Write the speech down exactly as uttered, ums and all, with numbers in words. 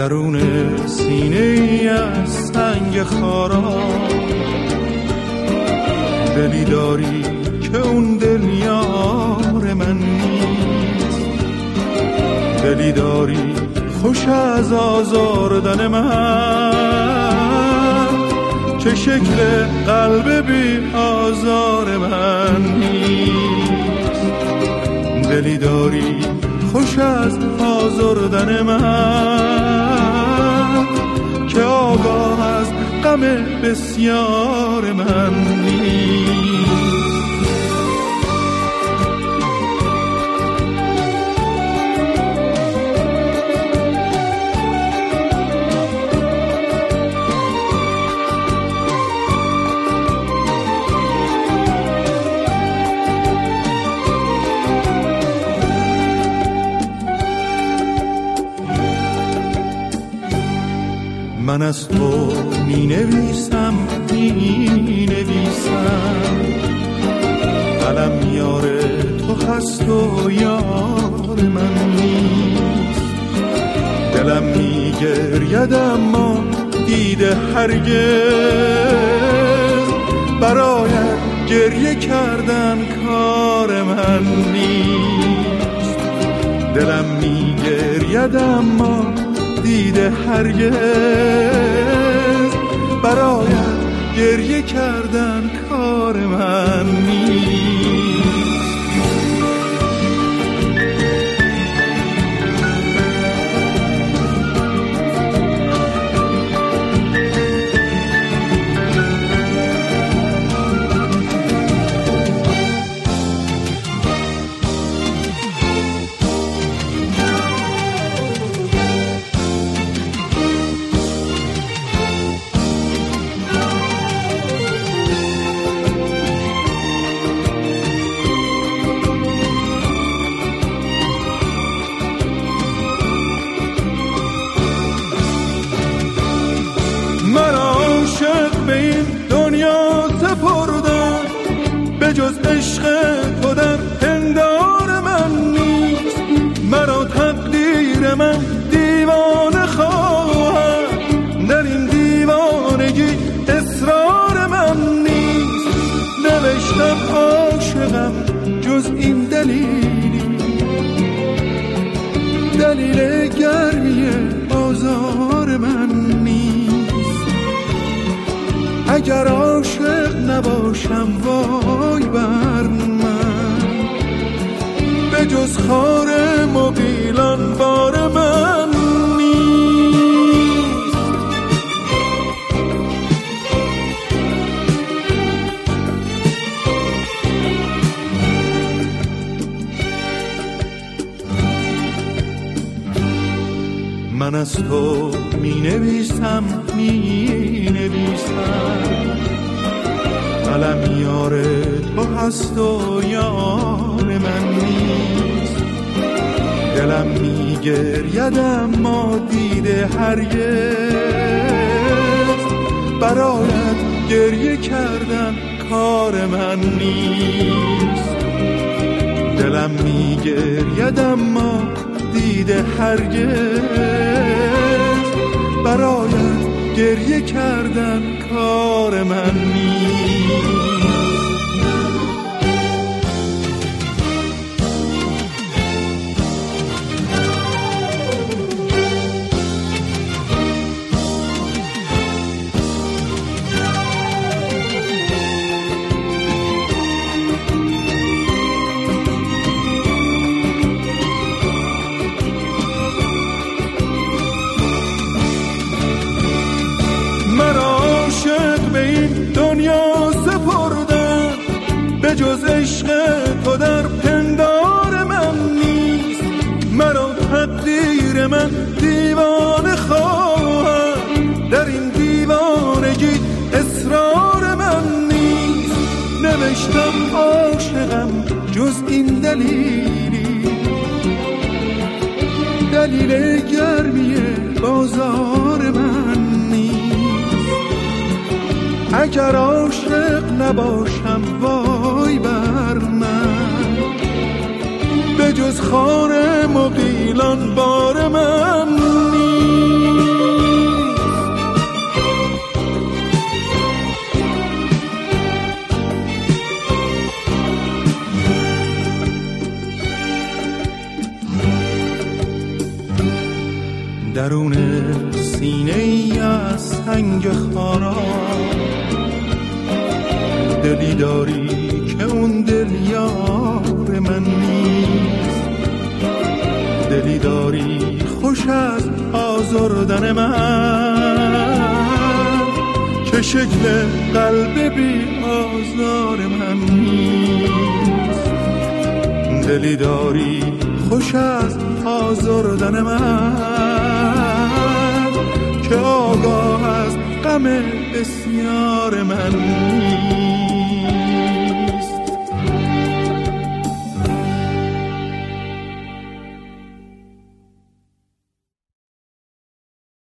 درون سینه ای از سنگ خارا دلی داری که اون دل یار من نیست، دلی داری خوش از آزاردن من که شکل قلب بی آزار من نیست، دلی داری خوش از آزردن من که آگاه از غم بسیار من نیست. من از تو می نویسم می نویسم قلم یار تو هست و یار من نیست، دلم می گرید اما دیده هرگز برایت گریه کردن کار من نیست، دلم می گرید اما دیده هرگز برایت گریه کردن کار من نیست. جز عشق تو در پندار من نیست، مرا تقدیر من دیوانه خواهد، در این دیوانگی اصرار من نیست، نوشتم عاشقم جز این دلیلی، دلیل گرمی آزار من نیست، اگر عاشق نباشم وای بر من، به جز خار مغیلان بار من نیست. من از تو می نویسم می نویسم قلم یار تو هست و یار من نیست، دلم می گرید اما دیده هرگز برایت گریه کردن کار من نیست، دلم می گرید اما دیده هرگز برایت گریه کردن کار من نیست. به جز عشق تو در پندار من نیست، مرا تقدیر من دیوانه خواهد، در این دیوانگی اصرار من نیست، نوشتم عاشقم جز این دلیلی، دلیل گرمی بازار من نیست، اگر عاشق نباشم وای بر من، به جز خار مغیلان بار من نیست. درون سینه ای از سنگ خارا دلی داری که اون دل یار من نیست، دلی داری خوش از آزردن من که شکل قلب بی آزار من نیست، دلی داری خوش از آزردن من که آگاه از غم بسیار من نیست.